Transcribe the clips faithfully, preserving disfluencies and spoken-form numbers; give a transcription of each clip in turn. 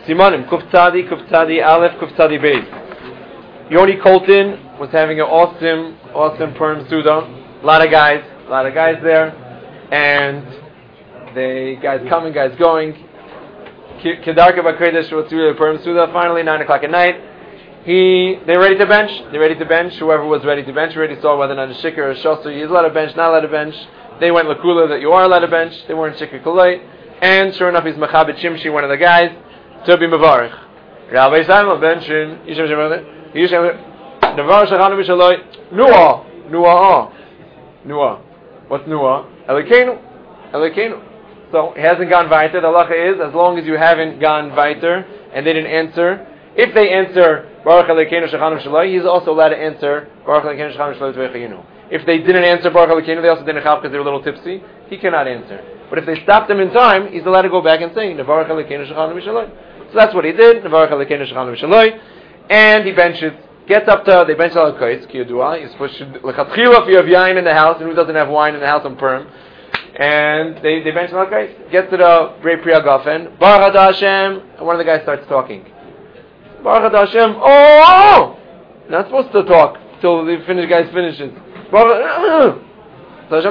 Simonim, Kuf Tzadi, Kuf Tzadi Aleph, Kuf Tzadi Beis. Yoni Colton was having an awesome, awesome Purim Suda. A lot of guys, a lot of guys there. And the guys coming, guys going. Kedarka Bakodesh was really Purim Suda. Finally, nine o'clock at night. He, they're ready to bench. They're ready to bench. Whoever was ready to bench already saw whether or not a shikr or a shosu. He's allowed to bench, not allowed to bench. They went lakula that you are allowed to bench. They weren't shikr kulay. And sure enough, he's Machabit Shimshi, one of the guys, to be Mavarich. Rabbi Simon benching. Yishem Shemane. Yishem. Navar Shachanu Mishaloi. Nuah. Nuah. Nuah. What's Nuah? Elikenu. Elikenu. So he hasn't gone weiter. The halacha is, as long as you haven't gone weiter and they didn't answer, if they answer Baruch Elokeinu Shechanu Shaloi, he's also allowed to answer Baruch Elokeinu Shechanu Shaloi Tveichayinu. If they didn't answer Baruch Elokeinu, they also didn't have because they were a little tipsy. He cannot answer. But if they stopped him in time, he's allowed to go back and say Baruch Elokeinu Shechanu Shaloi. So that's what he did. Baruch Elokeinu Shechanu Shaloi, and he benches. Gets up to they bench al kais kiyudua. He's supposed to lechatchila if you have yain in the house, and who doesn't have wine in the house on Purim. And they they bench al kais. Gets to the Brei Priya Gafen. Baruch Hashem, and one of the guys starts talking. Baruch Hashem. Oh, not supposed to talk till the finish guys finishes. Baruch Hashem.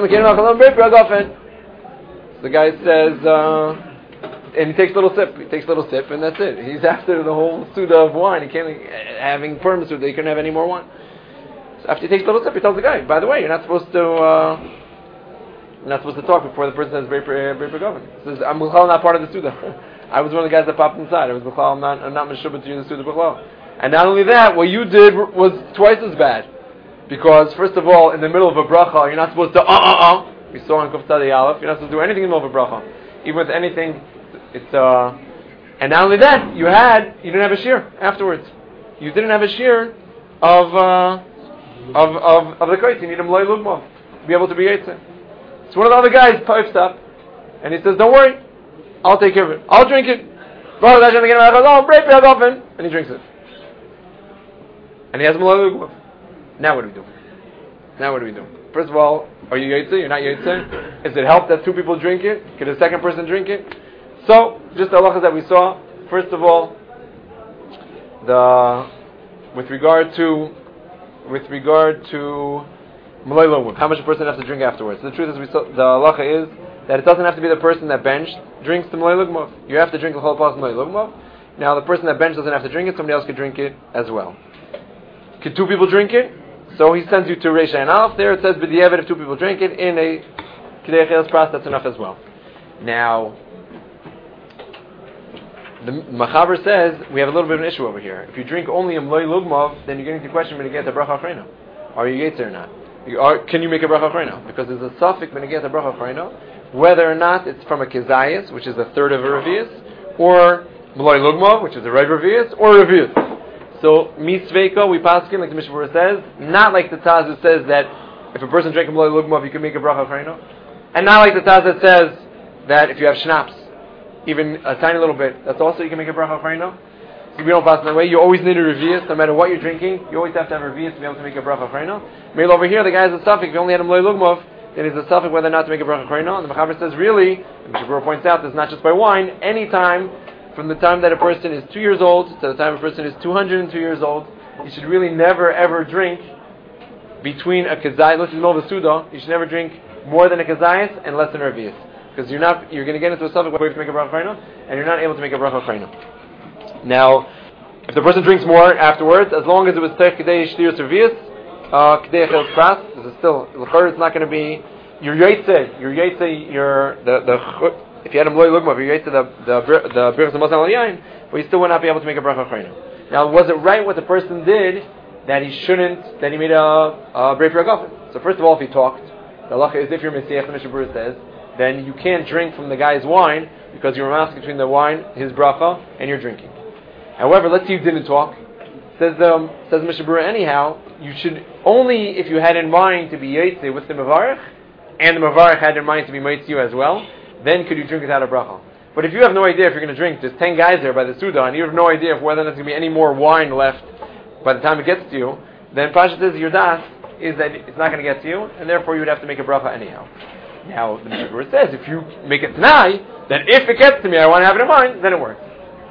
The guy says, uh, and he takes a little sip. He takes a little sip, and that's it. He's after the whole suda of wine. He can't having perm suda. He couldn't have any more wine. So after he takes a little sip, he tells the guy, "By the way, you're not supposed to, uh, you're not supposed to talk before the person says very very government." He says, "I'm not part of the suda." I was one of the guys that popped inside. I was B'chlal, I'm not, I'm not Meshubah to you the Suda B'chlal. And not only that, what you did was twice as bad. Because, first of all, in the middle of a bracha, you're not supposed to, uh, uh, uh. We saw in Kuf Tzadi Aleph, you're not supposed to do anything in the middle of a bracha. Even with anything, it's, uh, and not only that, you had, you didn't have a shir afterwards. You didn't have a shir of, uh, of, of, of the kait. You need a Mlai Lugmav to be able to be Yitzeh. So one of the other guys pipes up, and he says, don't worry. I'll take care of it. I'll drink it. And he drinks it. And he has Malay. Now what do we do? Now what do we do? First of all, are you Yitzeh? You're not Yitzeh? Is it help that two people drink it? Can a second person drink it? So, just the halachas that we saw. First of all, the with regard to with regard to Malay Lugmav, how much a person has to drink afterwards. So the truth is, we saw, the halacha is that it doesn't have to be the person that benched drinks the Malay Lugmav. You have to drink the whole pot of Malay Lugmav. Now, the person that benched doesn't have to drink it, somebody else could drink it as well. Could two people drink it? So he sends you to Reisha and Aleph. There it says, B'di'evet, if two people drink it, in a K'dei Chelas Pras, that's enough as well. Now, the Machaber says, we have a little bit of an issue over here. If you drink only a Malay Lugmav, then you're getting to the question, when you get the Bracha Achrayna. Are you Yetzer or not? You are, can you make a Bracha Achrayna? Because there's a suffix when you get the Bracha Achrayna, whether or not it's from a Kezayis, which is a third of a Revius, or Malay Lugmav, which is a red Revius, or a Revius. So, Misveiko, we paskin, like the Mishnah Berurah says, not like the Taz who says that if a person drank a Malay Lugmav, you can make a Bracha Achrayna, and not like the Taz that says that if you have schnapps, even a tiny little bit, that's also you can make a Bracha Achrayna. So we don't pass in that way. You always need a Revius, no matter what you're drinking, you always have to have a Revius to be able to make a Bracha Achrayna. Maybe over here, the guy has a suffix, if you only had a Malay Lugmav, then it's a suffix whether or not to make a Bracha Achrayna. And the Mechaber says, really, and Mishnah Berurah points out, this is not just by wine, any time, from the time that a person is two years old to the time a person is two hundred two years old, you should really never ever drink between a kazayis, let's know the Suda, you should never drink more than a kazayis and less than a revius. Because you're not, you're going to get into a suffix where you have to make a Bracha Achrayna, and you're not able to make a Bracha Achrayna. Now, if the person drinks more afterwards, as long as it was Tech K'dei Shtir Servius, K'dei Chelas Pras, this is still, it's not going to be, your Yetze, your Yetze, your, the, the, if you had a Malay Lugmav, you're Yetze, the, the, the Birchas HaMazal Al Yain, but you still would not be able to make a Bracha Achrayna. Now, was it right what the person did, that he shouldn't, that he made a, a Brei Priya Gafen? So first of all, if he talked, the halacha is if you're Messiach, the Mishnah Berurah says, then you can't drink from the guy's wine, because you're masking between the wine, his bracha, and you're drinking. However, let's see you didn't talk. Says um, says Mishnah Berurah, anyhow, you should only if you had in mind to be Yetze with the Mavarech, and the Mavarech had in mind to be Yetze you as well, then could you drink without a bracha. But if you have no idea if you're going to drink, there's ten guys there by the Suda, and you have no idea if whether there's going to be any more wine left by the time it gets to you, then Pasha says your das is that it's not going to get to you, and therefore you would have to make a bracha anyhow. Now, the Mishnah Berurah says, if you make it t'nai, then if it gets to me, I want to have it in mind, then it works.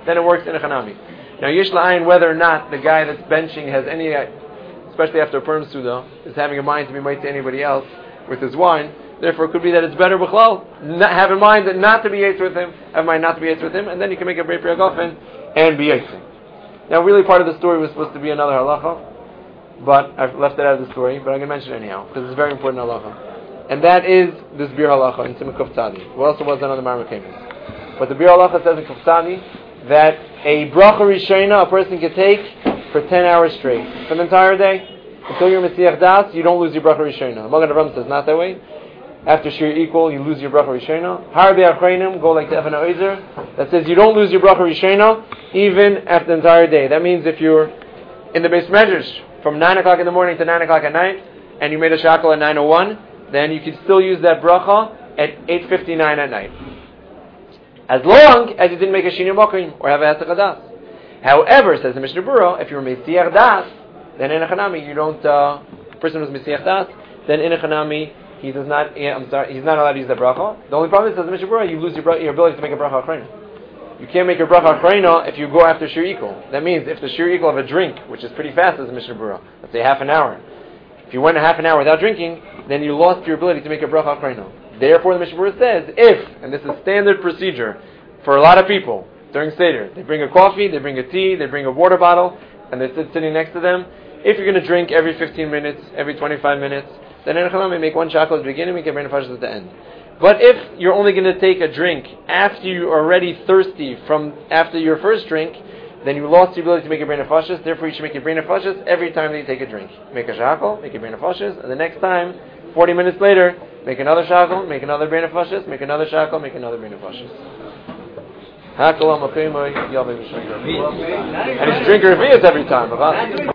then it works in a chanami. Now, Yesh La'ayin, whether or not the guy that's benching has any, especially after a Purim Suda, is having a mind to be made to anybody else with his wine, therefore it could be that it's better b'chlal, not have in mind that not to be yaitz with him, have in mind not to be yaitz with him, and then you can make a brei pri hagafen and be yaitzing. Now, really part of the story was supposed to be another halacha, but I've left it out of the story, but I'm going to mention it anyhow, because it's a very important halacha. And that is this bir halacha in Simon Kuf Tzadi. What also was done on the Marmar Kemis. But the bir halacha says in Kuf Tzadi that a bracha rishona a person can take for ten hours straight. For the entire day, until you're Mesiach Das, you don't lose your bracha rishona. Magen Avraham says not that way. After shir equal, you lose your bracha rishona. Harbe Achreinim go like the Even HaOzer that says you don't lose your bracha rishona even after the entire day. That means if you're in the Beis Medrash from nine o'clock in the morning to nine o'clock at night, and you made a shackle at nine oh one, then you can still use that bracha at eight fifty-nine at night. As long as you didn't make a Shini Mokim or have a Hesach Das. However, says the Mishnah Berurah, if you're Mesiach Das, then in a Chanami you don't, uh, person who's Mesiach Das, then in a Chanami he does not, yeah, I'm sorry, he's not allowed to use that bracha. The only problem is, says the Mishnah Berurah, you lose your, your ability to make a bracha achrayna. You can't make your bracha achrayna if you go after shir equal. That means if the shir equal of a drink, which is pretty fast as the Mishnah Berurah, let's say half an hour, if you went a half an hour without drinking, then you lost your ability to make a bracha achrayna. Therefore, the Mishnah Berurah says, if, and this is standard procedure for a lot of people during Seder, they bring a coffee, they bring a tea, they bring a water bottle, and they sit sitting next to them. If you're going to drink every fifteen minutes, every twenty-five minutes, then in a chalam, make one shakal at the beginning, make a brain at the end. But if you're only going to take a drink after you're already thirsty from after your first drink, then you lost the ability to make a brain of fashas. Therefore, you should make a brain of fashas every time that you take a drink. Make a shakal, make a brain of fashas, and the next time, forty minutes later, make another shakal, make another brain of fashas, make another shakal, make another brain of fashas. And he's drinking revias every time.